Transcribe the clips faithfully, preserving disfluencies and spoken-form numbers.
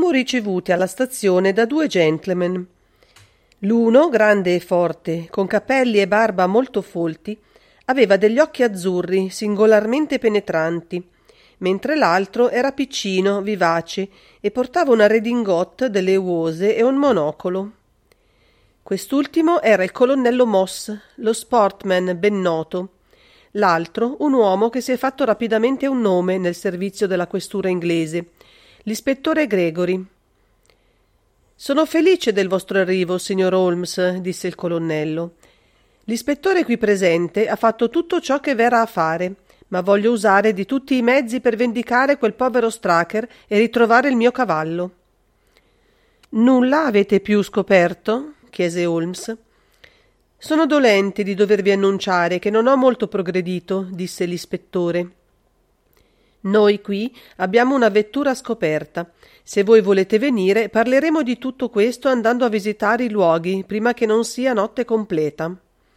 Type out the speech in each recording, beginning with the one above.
fummo ricevuti alla stazione da due gentleman. L'uno, grande e forte, con capelli e barba molto folti, aveva degli occhi azzurri singolarmente penetranti, mentre l'altro era piccino, vivace e portava una redingote delle uose e un monocolo. Quest'ultimo era il colonnello Moss, lo sportman ben noto. L'altro, un uomo che si è fatto rapidamente un nome nel servizio della questura inglese, l'ispettore Gregory. «Sono felice del vostro arrivo, signor Holmes», disse il colonnello. «L'ispettore qui presente ha fatto tutto ciò che v'era a fare, ma voglio usare di tutti i mezzi per vendicare quel povero Straker e ritrovare il mio cavallo». «Nulla avete più scoperto?» chiese Holmes. «Sono dolente di dovervi annunciare che non ho molto progredito», disse l'ispettore. «Noi qui abbiamo una vettura scoperta. Se voi volete venire, parleremo di tutto questo andando a visitare i luoghi prima che non sia notte completa».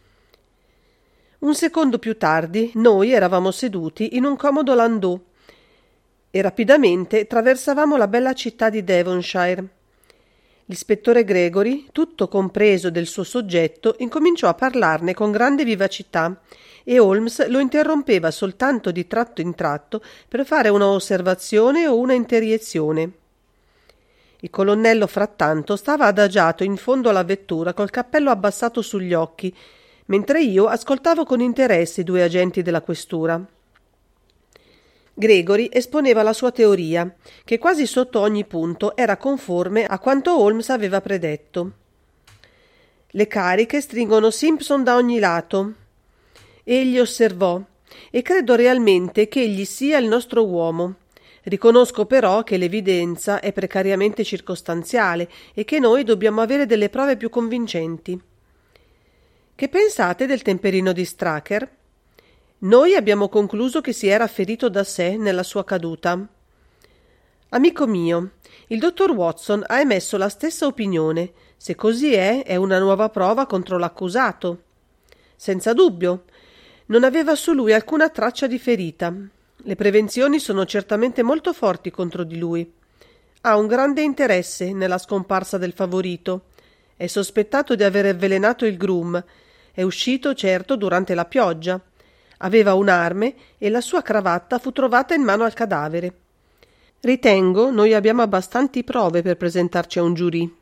Un secondo più tardi noi eravamo seduti in un comodo landau e rapidamente traversavamo la bella città di Devonshire. L'ispettore Gregory, tutto compreso del suo soggetto, incominciò a parlarne con grande vivacità e Holmes lo interrompeva soltanto di tratto in tratto per fare una osservazione o una interiezione. Il colonnello frattanto stava adagiato in fondo alla vettura col cappello abbassato sugli occhi, mentre io ascoltavo con interesse i due agenti della questura. Gregory esponeva la sua teoria, che quasi sotto ogni punto era conforme a quanto Holmes aveva predetto. «Le cariche stringono Simpson da ogni lato», egli osservò, «e credo realmente che egli sia il nostro uomo. Riconosco però che l'evidenza è precariamente circostanziale e che noi dobbiamo avere delle prove più convincenti». «Che pensate del temperino di Straker?» «Noi abbiamo concluso che si era ferito da sé nella sua caduta». «Amico mio, il dottor Watson ha emesso la stessa opinione. Se così è, è una nuova prova contro l'accusato». «Senza dubbio. Non aveva su lui alcuna traccia di ferita. Le prevenzioni sono certamente molto forti contro di lui. Ha un grande interesse nella scomparsa del favorito. È sospettato di aver avvelenato il groom. È uscito, certo, durante la pioggia. Aveva un'arme e la sua cravatta fu trovata in mano al cadavere. Ritengo noi abbiamo abbastanti prove per presentarci a un giurì».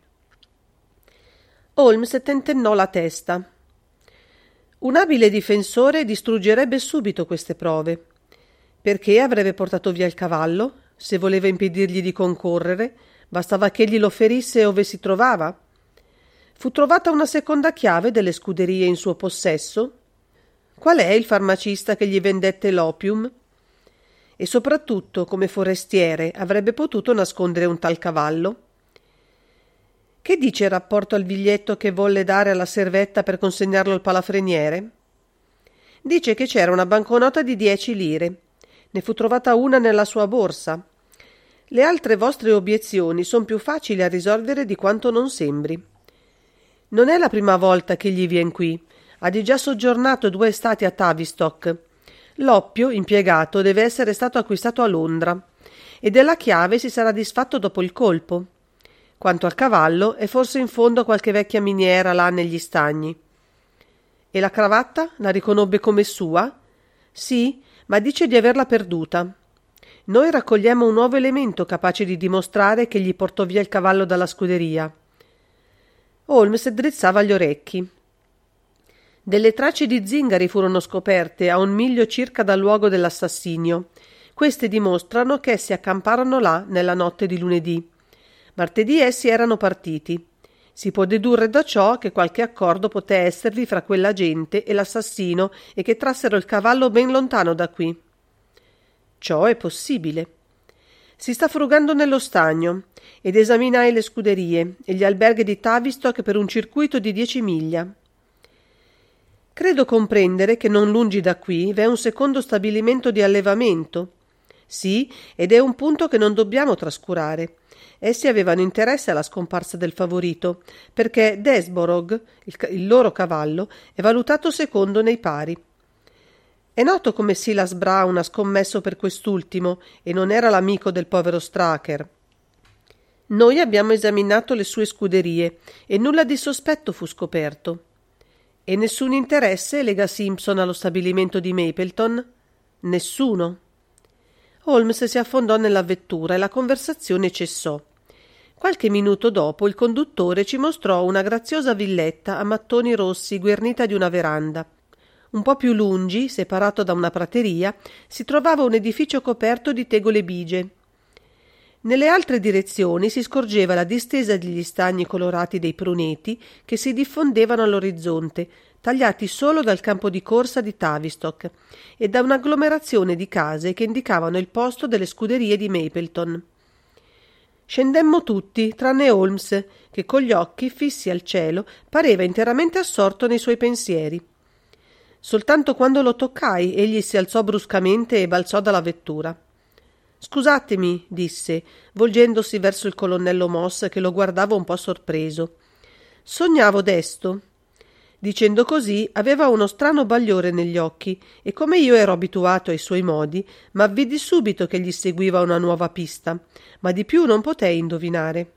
Holmes tentennò la testa. Un abile difensore distruggerebbe subito queste prove. Perché avrebbe portato via il cavallo? Se voleva impedirgli di concorrere, bastava che egli lo ferisse ove si trovava. Fu trovata una seconda chiave delle scuderie in suo possesso? Qual è il farmacista che gli vendette l'opium? E soprattutto, come forestiere, avrebbe potuto nascondere un tal cavallo? Che dice il rapporto al biglietto che volle dare alla servetta per consegnarlo al palafreniere? Dice che c'era una banconota di dieci lire. Ne fu trovata una nella sua borsa. Le altre vostre obiezioni son più facili a risolvere di quanto non sembri. Non è la prima volta che gli vien qui. Ha di già soggiornato due estati a Tavistock. L'oppio impiegato deve essere stato acquistato a Londra e della chiave si sarà disfatto dopo il colpo. Quanto al cavallo, è forse in fondo qualche vecchia miniera là negli stagni. E la cravatta? La riconobbe come sua? Sì, ma dice di averla perduta. Noi raccogliamo un nuovo elemento capace di dimostrare che gli portò via il cavallo dalla scuderia. Holmes drizzava gli orecchi. Delle tracce di zingari furono scoperte a un miglio circa dal luogo dell'assassinio. Queste dimostrano che essi accamparono là nella notte di lunedì. Martedì essi erano partiti. Si può dedurre da ciò che qualche accordo poté esservi fra quella gente e l'assassino e che trassero il cavallo ben lontano da qui. Ciò è possibile. Si sta frugando nello stagno ed esaminai le scuderie e gli alberghi di Tavistock per un circuito di dieci miglia. Credo comprendere che non lungi da qui v'è un secondo stabilimento di allevamento. Sì, ed è un punto che non dobbiamo trascurare. Essi avevano interesse alla scomparsa del favorito, perché Desborough, il, il loro cavallo, è valutato secondo nei pari. È noto come Silas Brown ha scommesso per quest'ultimo e non era l'amico del povero Straker. Noi abbiamo esaminato le sue scuderie e nulla di sospetto fu scoperto. E nessun interesse lega Simpson allo stabilimento di Mapleton? Nessuno. Holmes si affondò nella vettura e la conversazione cessò. Qualche minuto dopo il conduttore ci mostrò una graziosa villetta a mattoni rossi guarnita di una veranda. Un po' più lungi, separato da una prateria, si trovava un edificio coperto di tegole bigie. Nelle altre direzioni si scorgeva la distesa degli stagni colorati dei pruneti che si diffondevano all'orizzonte, tagliati solo dal campo di corsa di Tavistock e da un'agglomerazione di case che indicavano il posto delle scuderie di Mapleton. Scendemmo tutti, tranne Holmes, che con gli occhi fissi al cielo pareva interamente assorto nei suoi pensieri. Soltanto quando lo toccai egli si alzò bruscamente e balzò dalla vettura. «Scusatemi», disse, volgendosi verso il colonnello Moss che lo guardava un po' sorpreso. «Sognavo desto». Dicendo così aveva uno strano bagliore negli occhi e come io ero abituato ai suoi modi, m'avvidi subito che gli seguiva una nuova pista, ma di più non potei indovinare.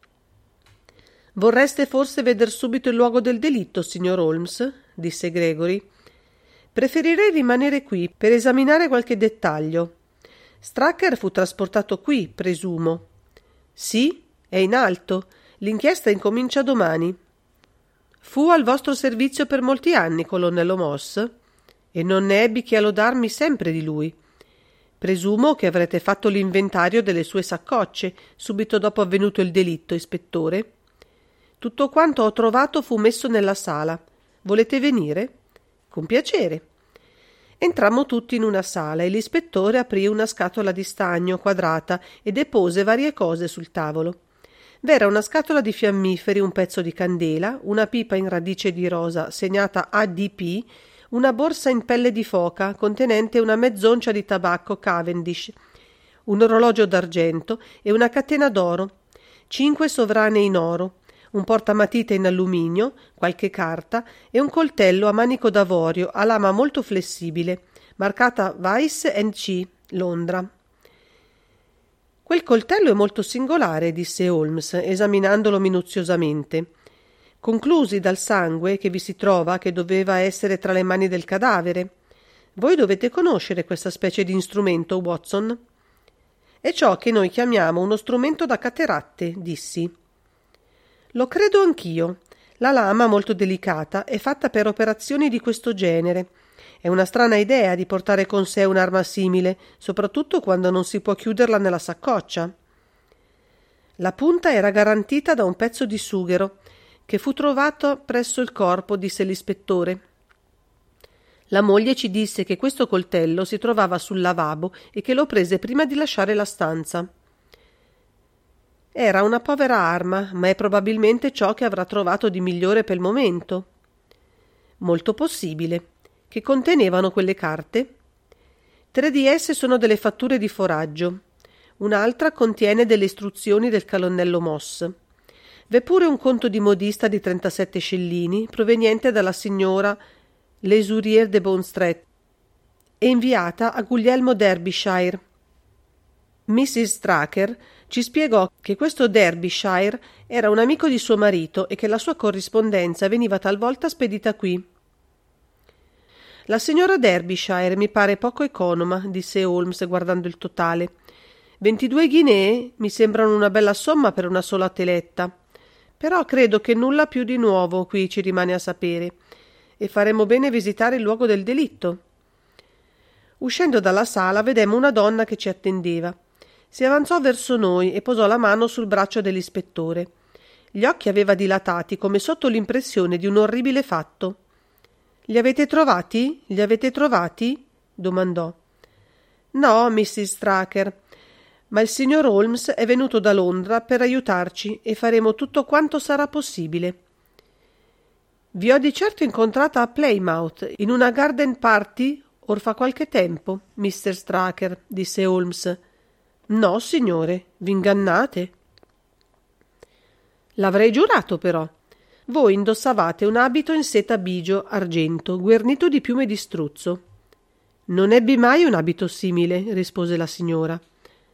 «Vorreste forse veder subito il luogo del delitto, signor Holmes?» disse Gregory. «Preferirei rimanere qui per esaminare qualche dettaglio. Straker fu trasportato qui, presumo». «Sì, è in alto. L'inchiesta incomincia domani». «Fu al vostro servizio per molti anni, colonnello Moss, e non ne ebbi che a lodarmi sempre di lui. Presumo che avrete fatto l'inventario delle sue saccocce subito dopo avvenuto il delitto, ispettore. Tutto quanto ho trovato fu messo nella sala. Volete venire?» «Con piacere». Entrammo tutti in una sala e l'ispettore aprì una scatola di stagno quadrata e depose varie cose sul tavolo. V'era una scatola di fiammiferi, un pezzo di candela, una pipa in radice di rosa segnata A D P, una borsa in pelle di foca contenente una mezzoncia di tabacco Cavendish, un orologio d'argento e una catena d'oro, cinque sovrane in oro, un portamatite in alluminio, qualche carta e un coltello a manico d'avorio a lama molto flessibile, marcata Weiss and C, Londra. «Quel coltello è molto singolare», disse Holmes, esaminandolo minuziosamente. «Conclusi dal sangue che vi si trova che doveva essere tra le mani del cadavere. Voi dovete conoscere questa specie di strumento, Watson?» «È ciò che noi chiamiamo uno strumento da cateratte», dissi. «Lo credo anch'io. La lama, molto delicata, è fatta per operazioni di questo genere. È una strana idea di portare con sé un'arma simile, soprattutto quando non si può chiuderla nella saccoccia». «La punta era garantita da un pezzo di sughero, che fu trovato presso il corpo», disse l'ispettore. «La moglie ci disse che questo coltello si trovava sul lavabo e che lo prese prima di lasciare la stanza. Era una povera arma, ma è probabilmente ciò che avrà trovato di migliore per il momento». «Molto possibile. Che contenevano quelle carte?» «Tre di esse sono delle fatture di foraggio. Un'altra contiene delle istruzioni del colonnello Moss. V'è pure un conto di modista di trentasette scellini, proveniente dalla signora Lesurier de Bonstret e inviata a Guglielmo Derbyshire. missis Straker ci spiegò che questo Derbyshire era un amico di suo marito e che la sua corrispondenza veniva talvolta spedita qui». «La signora Derbyshire mi pare poco economa», disse Holmes guardando il totale. «Ventidue ghinee mi sembrano una bella somma per una sola teletta. Però credo che nulla più di nuovo qui ci rimane a sapere, e faremo bene visitare il luogo del delitto». Uscendo dalla sala vedemmo una donna che ci attendeva. Si avanzò verso noi e posò la mano sul braccio dell'ispettore. Gli occhi aveva dilatati come sotto l'impressione di un orribile fatto. «Li avete trovati? Li avete trovati?» domandò. «No, missis Straker, ma il signor Holmes è venuto da Londra per aiutarci e faremo tutto quanto sarà possibile». «Vi ho di certo incontrata a Plymouth, in una garden party, or fa qualche tempo, mister Straker», disse Holmes. «No, signore, v'ingannate». «L'avrei giurato, però. Voi indossavate un abito in seta bigio argento, guarnito di piume di struzzo». «Non ebbi mai un abito simile», rispose la signora.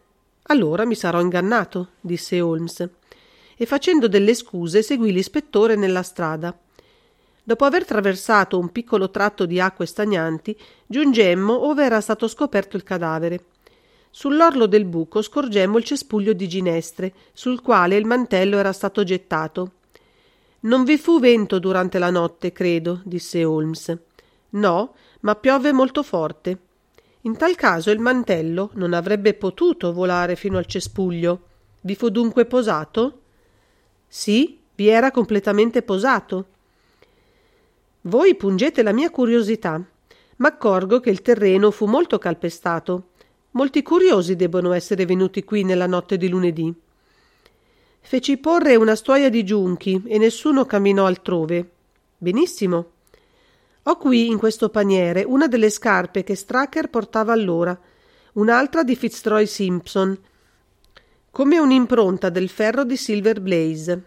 Allora mi sarò ingannato, disse Holmes, e facendo delle scuse seguì l'ispettore nella strada. Dopo aver attraversato un piccolo tratto di acque stagnanti, giungemmo ove era stato scoperto il cadavere. Sull'orlo del buco scorgemmo il cespuglio di ginestre, sul quale il mantello era stato gettato. «Non vi fu vento durante la notte, credo», disse Holmes. «No, ma piove molto forte. In tal caso il mantello non avrebbe potuto volare fino al cespuglio. Vi fu dunque posato?» «Sì, vi era completamente posato». «Voi pungete la mia curiosità. M'accorgo che il terreno fu molto calpestato. Molti curiosi debbono essere venuti qui nella notte di lunedì». «Feci porre una stuoia di giunchi e nessuno camminò altrove». «Benissimo. Ho qui in questo paniere una delle scarpe che Straker portava allora, un'altra di Fitzroy Simpson, come un'impronta del ferro di Silver Blaze».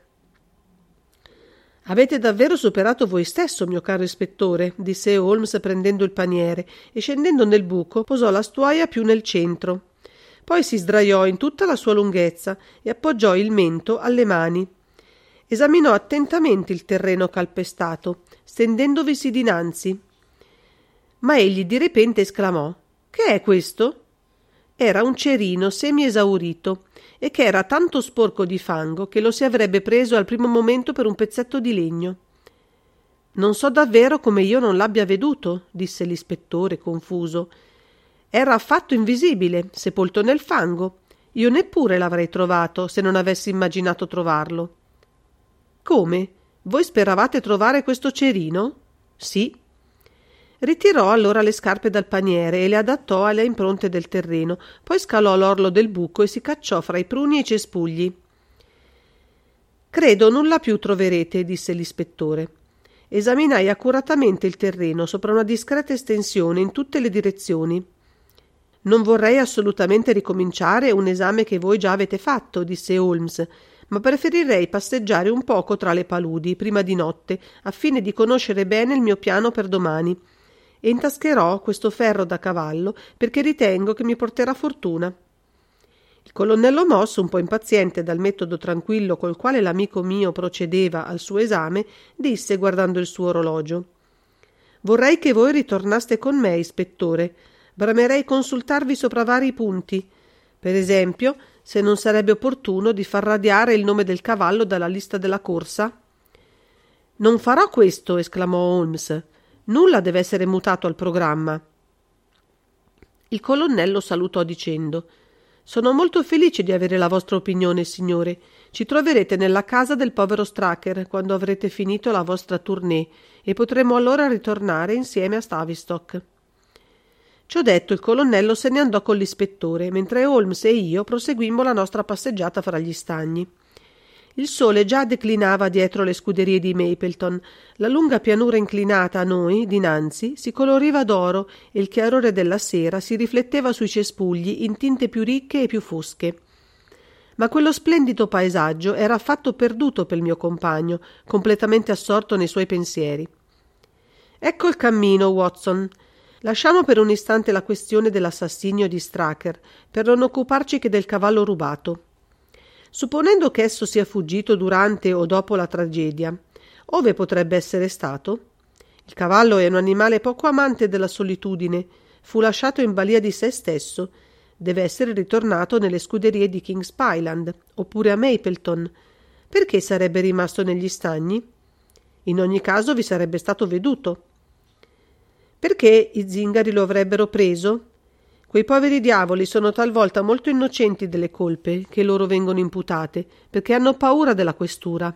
«Avete davvero superato voi stesso, mio caro ispettore», disse Holmes prendendo il paniere e scendendo nel buco posò la stuoia più nel centro. Poi si sdraiò in tutta la sua lunghezza e appoggiò il mento alle mani. Esaminò attentamente il terreno calpestato, stendendovisi dinanzi. Ma egli di repente esclamò: «Che è questo?» Era un cerino semi-esaurito e che era tanto sporco di fango che lo si avrebbe preso al primo momento per un pezzetto di legno. «Non so davvero come io non l'abbia veduto», disse l'ispettore confuso. «Era affatto invisibile, sepolto nel fango. Io neppure l'avrei trovato se non avessi immaginato trovarlo». «Come? Voi speravate trovare questo cerino?» «Sì». Ritirò allora le scarpe dal paniere e le adattò alle impronte del terreno, poi scalò l'orlo del buco e si cacciò fra i pruni e i cespugli. «Credo nulla più troverete», disse l'ispettore. Esaminai accuratamente il terreno sopra una discreta estensione in tutte le direzioni. «Non vorrei assolutamente ricominciare un esame che voi già avete fatto», disse Holmes, «ma preferirei passeggiare un poco tra le paludi prima di notte, a fine di conoscere bene il mio piano per domani, e intascherò questo ferro da cavallo perché ritengo che mi porterà fortuna». Il colonnello Moss, un po' impaziente dal metodo tranquillo col quale l'amico mio procedeva al suo esame, disse guardando il suo orologio: «Vorrei che voi ritornaste con me, ispettore. Bramerei consultarvi sopra vari punti. Per esempio, se non sarebbe opportuno di far radiare il nome del cavallo dalla lista della corsa». «Non farò questo», esclamò Holmes. «Nulla deve essere mutato al programma». Il colonnello salutò dicendo: «Sono molto felice di avere la vostra opinione, signore. Ci troverete nella casa del povero Straker quando avrete finito la vostra tournée e potremo allora ritornare insieme a Tavistock». Ciò detto, il colonnello se ne andò con l'ispettore, mentre Holmes e io proseguimmo la nostra passeggiata fra gli stagni. Il sole già declinava dietro le scuderie di Mapleton. La lunga pianura inclinata a noi, dinanzi, si coloriva d'oro e il chiarore della sera si rifletteva sui cespugli in tinte più ricche e più fosche. Ma quello splendido paesaggio era affatto perduto per il mio compagno, completamente assorto nei suoi pensieri. «Ecco il cammino, Watson. Lasciamo per un istante la questione dell'assassinio di Straker, per non occuparci che del cavallo rubato. Supponendo che esso sia fuggito durante o dopo la tragedia, ove potrebbe essere stato? Il cavallo è un animale poco amante della solitudine, fu lasciato in balia di se stesso, deve essere ritornato nelle scuderie di Kings Pyland, oppure a Mapleton. Perché sarebbe rimasto negli stagni? In ogni caso vi sarebbe stato veduto. Perché i zingari lo avrebbero preso? Quei poveri diavoli sono talvolta molto innocenti delle colpe che loro vengono imputate, perché hanno paura della questura.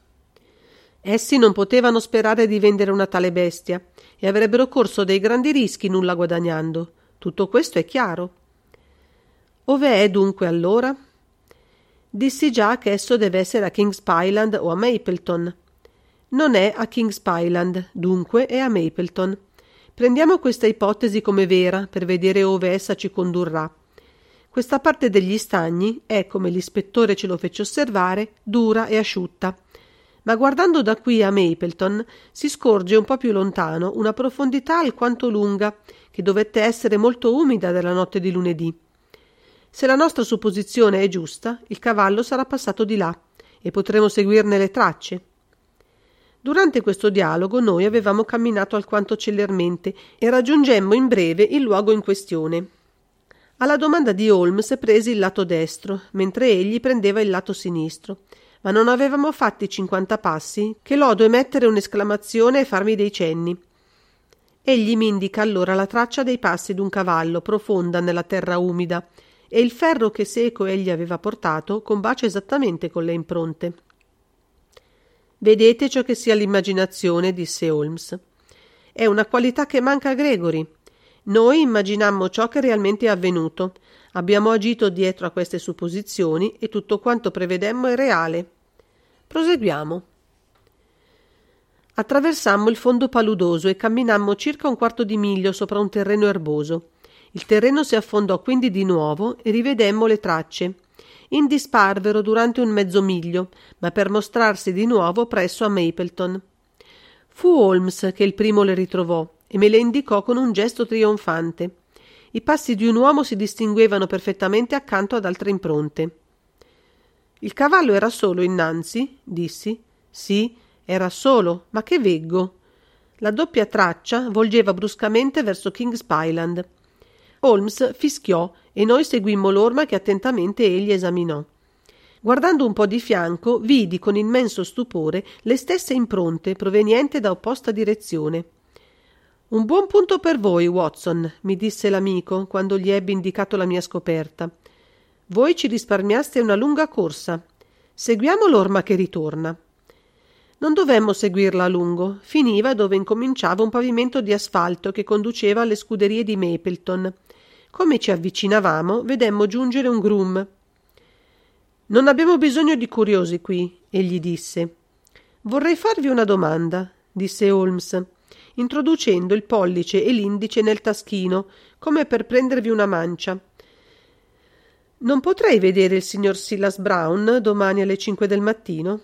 Essi non potevano sperare di vendere una tale bestia e avrebbero corso dei grandi rischi nulla guadagnando. Tutto questo è chiaro. Ove è dunque allora? Dissi già che esso deve essere a Kings Pyland o a Mapleton. Non è a Kings Pyland, dunque è a Mapleton. Prendiamo questa ipotesi come vera per vedere ove essa ci condurrà. Questa parte degli stagni è, come l'ispettore ce lo fece osservare, dura e asciutta, ma guardando da qui a Mapleton si scorge un po' più lontano una profondità alquanto lunga che dovette essere molto umida della notte di lunedì. Se la nostra supposizione è giusta, il cavallo sarà passato di là e potremo seguirne le tracce. Durante questo dialogo noi avevamo camminato alquanto celermente e raggiungemmo in breve il luogo in questione. Alla domanda di Holmes presi il lato destro, mentre egli prendeva il lato sinistro, ma non avevamo fatti cinquanta passi che l'odo emettere un'esclamazione e farmi dei cenni. Egli mi indica allora la traccia dei passi d'un cavallo profonda nella terra umida, e il ferro che seco egli aveva portato combacia esattamente con le impronte. Vedete ciò che sia l'immaginazione, disse Holmes. È una qualità che manca a Gregory. Noi immaginammo ciò che realmente è avvenuto. Abbiamo agito dietro a queste supposizioni e tutto quanto prevedemmo è reale. Proseguiamo. Attraversammo il fondo paludoso e camminammo circa un quarto di miglio sopra un terreno erboso. Il terreno si affondò quindi di nuovo e rivedemmo le tracce. Indisparvero durante un mezzo miglio, ma per mostrarsi di nuovo presso a Mapleton. Fu Holmes che il primo le ritrovò e me le indicò con un gesto trionfante. I passi di un uomo si distinguevano perfettamente accanto ad altre impronte. Il cavallo era solo innanzi? Dissi. Sì, era solo, ma che veggo! La doppia traccia volgeva bruscamente verso Kings Pyland. Holmes fischiò e noi seguimmo l'orma che attentamente egli esaminò. Guardando un po' di fianco, vidi con immenso stupore le stesse impronte provenienti da opposta direzione. Un buon punto per voi, Watson, mi disse l'amico quando gli ebbi indicato la mia scoperta. Voi ci risparmiaste una lunga corsa. Seguiamo l'orma che ritorna. Non dovemmo seguirla a lungo. Finiva dove incominciava un pavimento di asfalto che conduceva alle scuderie di Mapleton. Come ci avvicinavamo, vedemmo giungere un groom. Non abbiamo bisogno di curiosi qui, egli disse. Vorrei farvi una domanda, disse Holmes, introducendo il pollice e l'indice nel taschino, come per prendervi una mancia. Non potrei vedere il signor Silas Brown domani alle cinque del mattino?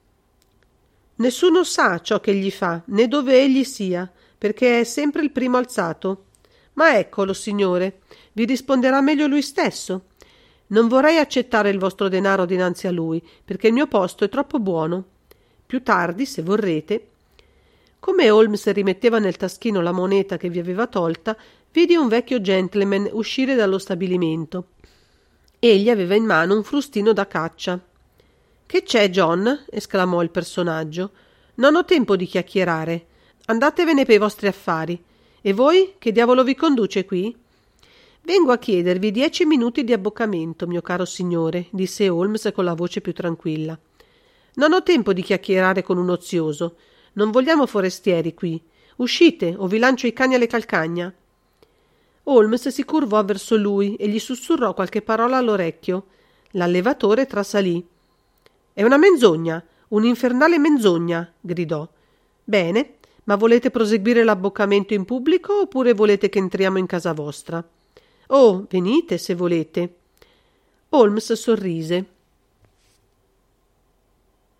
Nessuno sa ciò che egli fa, né dove egli sia, perché è sempre il primo alzato. Ma eccolo, signore, vi risponderà meglio lui stesso. Non vorrei accettare il vostro denaro dinanzi a lui, perché il mio posto è troppo buono. Più tardi, se vorrete. Come Holmes rimetteva nel taschino la moneta che vi aveva tolta, vidi un vecchio gentleman uscire dallo stabilimento. Egli aveva in mano un frustino da caccia. «Che c'è, John?» esclamò il personaggio. «Non ho tempo di chiacchierare. Andatevene per i vostri affari. E voi? Che diavolo vi conduce qui?» «Vengo a chiedervi dieci minuti di abboccamento, mio caro signore», disse Holmes con la voce più tranquilla. «Non ho tempo di chiacchierare con un ozioso. Non vogliamo forestieri qui. Uscite, o vi lancio i cani alle calcagna». Holmes si curvò verso lui e gli sussurrò qualche parola all'orecchio. L'allevatore trasalì. «È una menzogna, un'infernale menzogna», gridò. «Bene, ma volete proseguire l'abboccamento in pubblico oppure volete che entriamo in casa vostra?» «Oh, venite se volete». Holmes sorrise.